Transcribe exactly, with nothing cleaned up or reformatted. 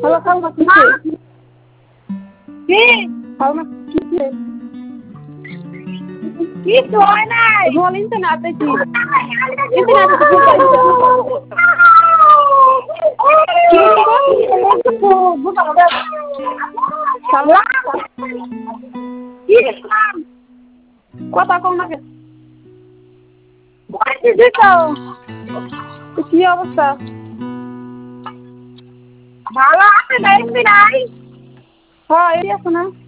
hello খালমা কিসে কি খালমা কিসে কিছু হয় নাই বল ইন্টারনেট দেখি ইন্টারনেট কথা কম না কি অবস্থা ভালো আছে নাই হ্যাঁ এই আছে না